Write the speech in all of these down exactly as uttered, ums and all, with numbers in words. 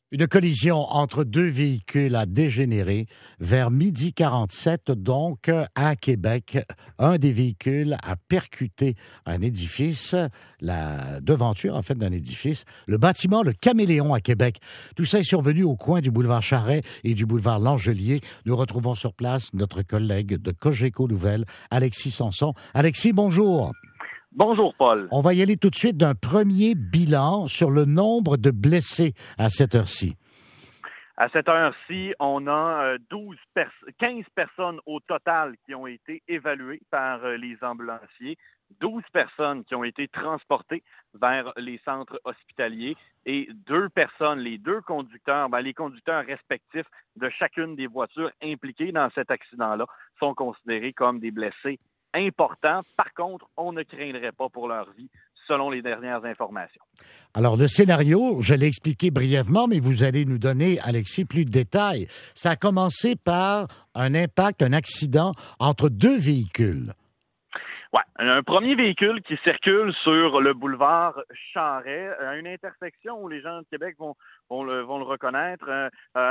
Une collision entre deux véhicules a dégénéré vers midi quarante-sept, donc à Québec. Un des véhicules a percuté un édifice, la devanture en fait d'un édifice, le bâtiment Le Caméléon à Québec. Tout ça est survenu au coin du boulevard Charret et du boulevard Langelier. Nous retrouvons sur place notre collègue de Cogeco Nouvelles, Alexis Sanson. Alexis, bonjour. Bonjour, Paul. On va y aller tout de suite d'un premier bilan sur le nombre de blessés à cette heure-ci. À cette heure-ci, on a douze pers- quinze personnes au total qui ont été évaluées par les ambulanciers, douze personnes qui ont été transportées vers les centres hospitaliers et deux personnes, les deux conducteurs, ben, les conducteurs respectifs de chacune des voitures impliquées dans cet accident-là sont considérés comme des blessés importants. Par contre, on ne craindrait pas pour leur vie, selon les dernières informations. Alors, le scénario, je l'ai expliqué brièvement, mais vous allez nous donner, Alexis, plus de détails. Ça a commencé par un impact, un accident entre deux véhicules. Ouais, un premier véhicule qui circule sur le boulevard Charret, à une intersection où les gens de Québec vont, vont, le, vont le reconnaître, euh,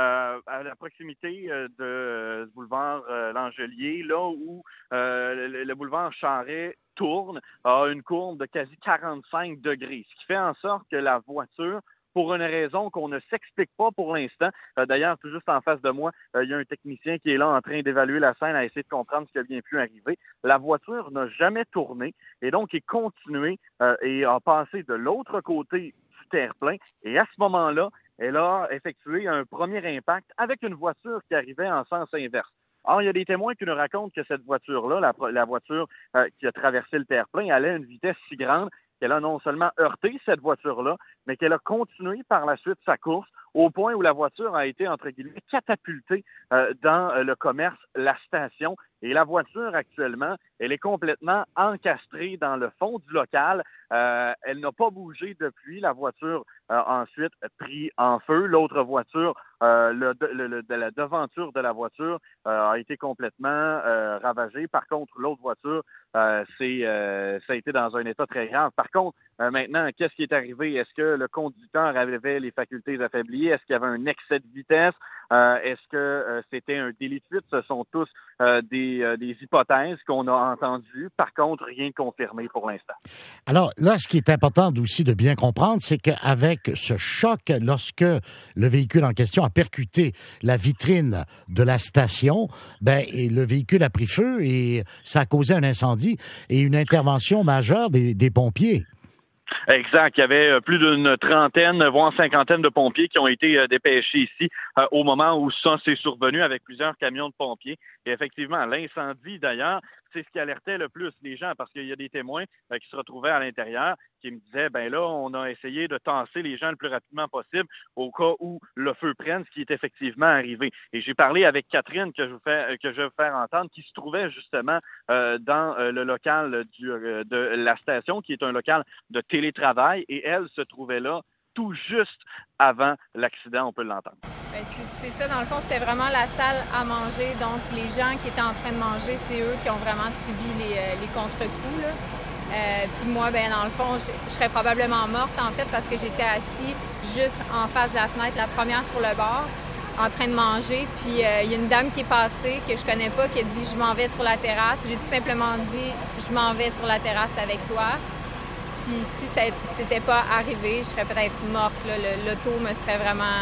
à la proximité de euh, ce boulevard euh, Langelier, là où euh, le, le boulevard Charret tourne, a une courbe de quasi quarante-cinq degrés, ce qui fait en sorte que la voiture, pour une raison qu'on ne s'explique pas pour l'instant. Euh, d'ailleurs, tout juste en face de moi, euh, il y a un technicien qui est là en train d'évaluer la scène, à essayer de comprendre ce qui a bien pu arriver. La voiture n'a jamais tourné et donc est continuée euh, et a passé de l'autre côté du terre-plein. Et à ce moment-là, elle a effectué un premier impact avec une voiture qui arrivait en sens inverse. Or, il y a des témoins qui nous racontent que cette voiture-là, la, la voiture euh, qui a traversé le terre-plein, allait à une vitesse si grande qu'elle a non seulement heurté cette voiture-là, mais qu'elle a continué par la suite sa course au point où la voiture a été, entre guillemets, catapultée euh, dans euh, le commerce La Station. Et la voiture, actuellement, elle est complètement encastrée dans le fond du local. Euh, elle n'a pas bougé depuis. La voiture a ensuite pris en feu. L'autre voiture, euh, le, le, le, de la devanture de la voiture euh, a été complètement euh, ravagée. Par contre, l'autre voiture, euh, c'est, euh, ça a été dans un état très grave. Par contre, euh, maintenant, qu'est-ce qui est arrivé? Est-ce que le conducteur avait les facultés affaiblies? Est-ce qu'il y avait un excès de vitesse? Euh, est-ce que euh, c'était un délit de fuite? Ce sont tous euh, des, euh, des hypothèses qu'on a entendues. Par contre, rien de confirmé pour l'instant. Alors là, ce qui est important aussi de bien comprendre, c'est qu'avec ce choc, lorsque le véhicule en question a percuté la vitrine de la station, ben, et le véhicule a pris feu et ça a causé un incendie et une intervention majeure des, des pompiers. Exact. Il y avait plus d'une trentaine, voire cinquantaine de pompiers qui ont été dépêchés ici euh, au moment où ça s'est survenu avec plusieurs camions de pompiers. Et effectivement, l'incendie, d'ailleurs, c'est ce qui alertait le plus les gens parce qu'il y a des témoins euh, qui se retrouvaient à l'intérieur qui me disaient, ben là, on a essayé de tasser les gens le plus rapidement possible au cas où le feu prenne, ce qui est effectivement arrivé. Et j'ai parlé avec Catherine, que je vous fais, que je vais vous faire entendre, qui se trouvait justement euh, dans euh, le local du, euh, de la station, qui est un local de télétravail, et elle se trouvait là tout juste avant l'accident, on peut l'entendre. Bien, c'est, c'est ça, dans le fond, c'était vraiment la salle à manger. Donc, les gens qui étaient en train de manger, c'est eux qui ont vraiment subi les, euh, les contre-coups, là. Euh, puis moi, ben dans le fond, je, je serais probablement morte, en fait, parce que j'étais assise juste en face de la fenêtre, la première sur le bord, en train de manger. Puis il euh, y a une dame qui est passée, que je connais pas, qui a dit « Je m'en vais sur la terrasse ». J'ai tout simplement dit « Je m'en vais sur la terrasse avec toi ». Puis si ça n'était pas arrivé, je serais peut-être morte. Là. Le, l'auto me serait vraiment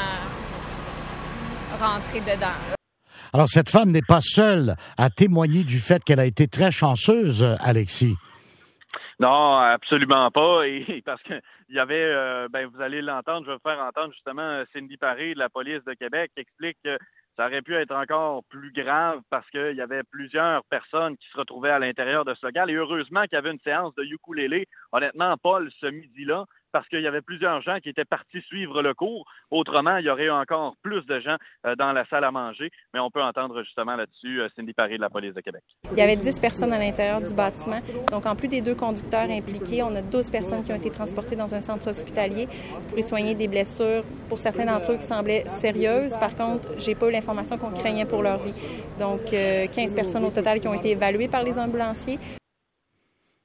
rentrée dedans. Là. Alors, cette femme n'est pas seule à témoigner du fait qu'elle a été très chanceuse, Alexis. Non, absolument pas. Et parce que il y avait, euh, ben vous allez l'entendre, je vais vous faire entendre justement Cindy Paré de la police de Québec qui explique que ça aurait pu être encore plus grave parce qu'il y avait plusieurs personnes qui se retrouvaient à l'intérieur de ce local. Et heureusement qu'il y avait une séance de ukulélé, honnêtement, Paul, ce midi-là, parce qu'il y avait plusieurs gens qui étaient partis suivre le cours. Autrement, il y aurait eu encore plus de gens euh, dans la salle à manger. Mais on peut entendre justement là-dessus euh, Cindy Paré de la police de Québec. Il y avait dix personnes à l'intérieur du bâtiment. Donc, en plus des deux conducteurs impliqués, on a douze personnes qui ont été transportées dans un centre hospitalier pour y soigner des blessures, pour certains d'entre eux qui semblaient sérieuses. Par contre, j'ai pas eu l'information qu'on craignait pour leur vie. Donc, euh, quinze personnes au total qui ont été évaluées par les ambulanciers.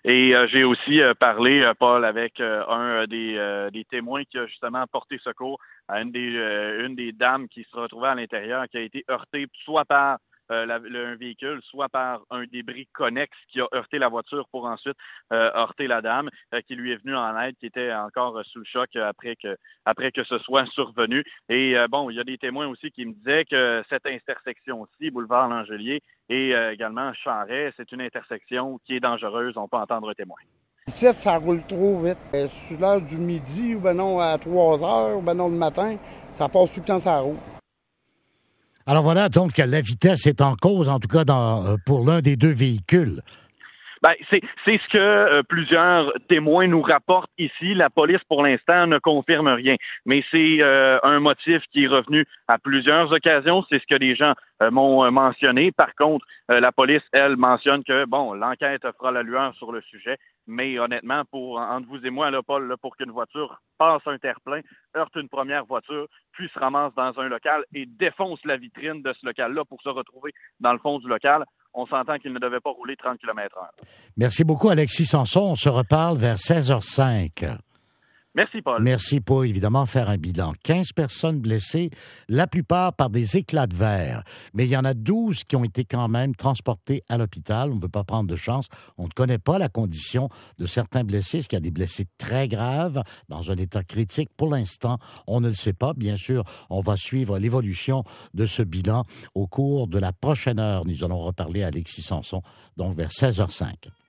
Et euh, j'ai aussi euh, parlé, euh, Paul, avec euh, un des, euh, des témoins qui a justement porté secours à une des, euh, une des dames qui se retrouvait à l'intérieur, qui a été heurtée soit par euh, la, le, un véhicule, soit par un débris connexe qui a heurté la voiture pour ensuite euh, heurter la dame, euh, qui lui est venue en aide, qui était encore euh, sous le choc euh, après que après que ce soit survenu. Et euh, bon, il y a des témoins aussi qui me disaient que cette intersection-ci, boulevard Langelier et euh, également Charest, c'est une intersection qui est dangereuse. On peut entendre un témoin. Ici, ça roule trop vite. Euh, sur l'heure du midi, ou ben non, à trois heures, ou ben non, le matin, ça passe tout le temps sur la route. Alors voilà, donc la vitesse est en cause, en tout cas dans, pour l'un des deux véhicules. Ben, c'est, c'est ce que euh, plusieurs témoins nous rapportent ici. La police, pour l'instant, ne confirme rien. Mais c'est euh, un motif qui est revenu à plusieurs occasions. C'est ce que les gens euh, m'ont euh, mentionné. Par contre, euh, la police, elle, mentionne que, bon, l'enquête fera la lueur sur le sujet. Mais honnêtement, pour entre vous et moi, là, Paul, là, pour qu'une voiture passe un terre-plein, heurte une première voiture, puis se ramasse dans un local et défonce la vitrine de ce local-là pour se retrouver dans le fond du local, on s'entend qu'il ne devait pas rouler trente kilomètres heure. Merci beaucoup, Alexis Sanson. On se reparle vers seize heures cinq. Merci, Paul. Merci pour, évidemment, faire un bilan. quinze personnes blessées, la plupart par des éclats de verre. Mais il y en a douze qui ont été quand même transportées à l'hôpital. On ne veut pas prendre de chance. On ne connaît pas la condition de certains blessés. Est-ce qu'il y a des blessés très graves, dans un état critique? Pour l'instant, on ne le sait pas. Bien sûr, on va suivre l'évolution de ce bilan au cours de la prochaine heure. Nous allons reparler à Alexis Sanson, donc vers seize heures cinq.